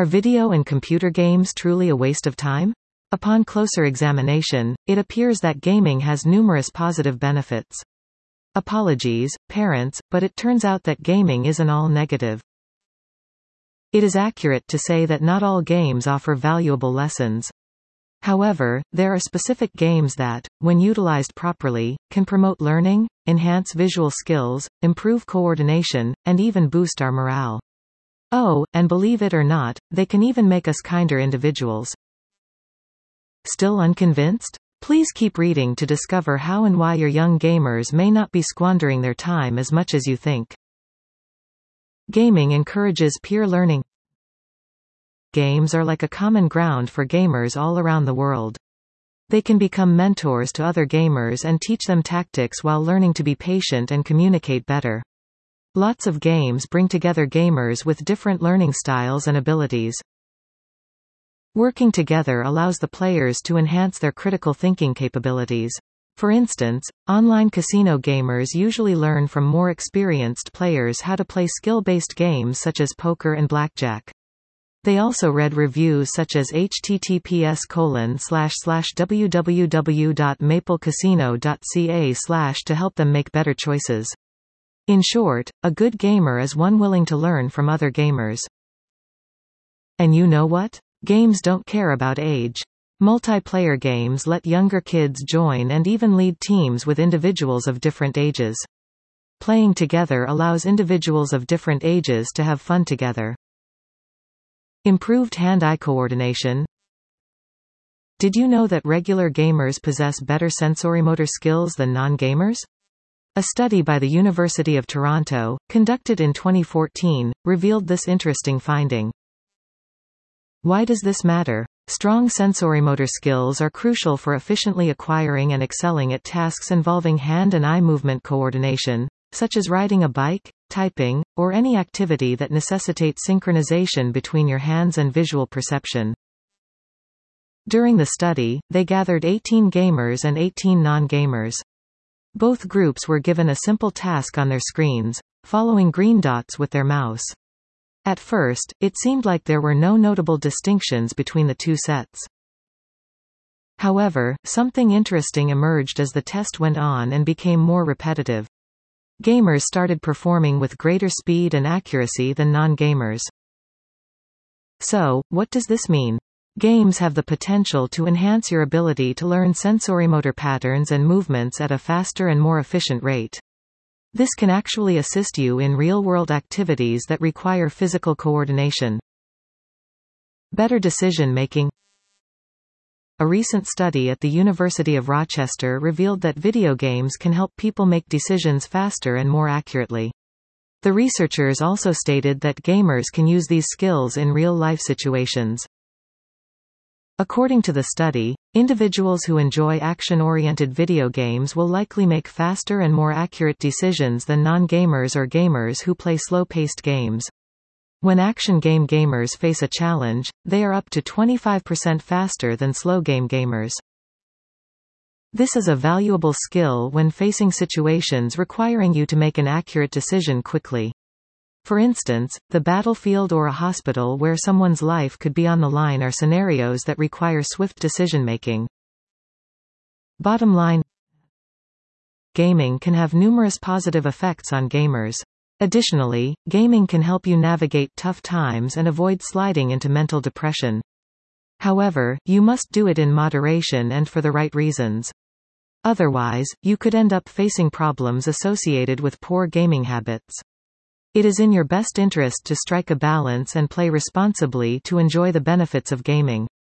Are video and computer games truly a waste of time? Upon closer examination, it appears that gaming has numerous positive benefits. Apologies, parents, but it turns out that gaming isn't all negative. It is accurate to say that not all games offer valuable lessons. However, there are specific games that, when utilized properly, can promote learning, enhance visual skills, improve coordination, and even boost our morale. Oh, and believe it or not, they can even make us kinder individuals. Still unconvinced? Please keep reading to discover how and why your young gamers may not be squandering their time as much as you think. Gaming encourages peer learning. Games are like a common ground for gamers all around the world. They can become mentors to other gamers and teach them tactics while learning to be patient and communicate better. Lots of games bring together gamers with different learning styles and abilities. Working together allows the players to enhance their critical thinking capabilities. For instance, online casino gamers usually learn from more experienced players how to play skill-based games such as poker and blackjack. They also read reviews such as https://www.maplecasino.ca/ to help them make better choices. In short, a good gamer is one willing to learn from other gamers. And you know what? Games don't care about age. Multiplayer games let younger kids join and even lead teams with individuals of different ages. Playing together allows individuals of different ages to have fun together. Improved hand-eye coordination. Did you know that regular gamers possess better sensorimotor skills than non-gamers? A study by the University of Toronto, conducted in 2014, revealed this interesting finding. Why does this matter? Strong sensorimotor skills are crucial for efficiently acquiring and excelling at tasks involving hand and eye movement coordination, such as riding a bike, typing, or any activity that necessitates synchronization between your hands and visual perception. During the study, they gathered 18 gamers and 18 non-gamers. Both groups were given a simple task on their screens, following green dots with their mouse. At first, it seemed like there were no notable distinctions between the two sets. However, something interesting emerged as the test went on and became more repetitive. Gamers started performing with greater speed and accuracy than non-gamers. So, what does this mean? Games have the potential to enhance your ability to learn sensorimotor patterns and movements at a faster and more efficient rate. This can actually assist you in real-world activities that require physical coordination. Better decision-making. A recent study at the University of Rochester revealed that video games can help people make decisions faster and more accurately. The researchers also stated that gamers can use these skills in real-life situations. According to the study, individuals who enjoy action-oriented video games will likely make faster and more accurate decisions than non-gamers or gamers who play slow-paced games. When action game gamers face a challenge, they are up to 25% faster than slow game gamers. This is a valuable skill when facing situations requiring you to make an accurate decision quickly. For instance, the battlefield or a hospital where someone's life could be on the line are scenarios that require swift decision-making. Bottom line: gaming can have numerous positive effects on gamers. Additionally, gaming can help you navigate tough times and avoid sliding into mental depression. However, you must do it in moderation and for the right reasons. Otherwise, you could end up facing problems associated with poor gaming habits. It is in your best interest to strike a balance and play responsibly to enjoy the benefits of gaming.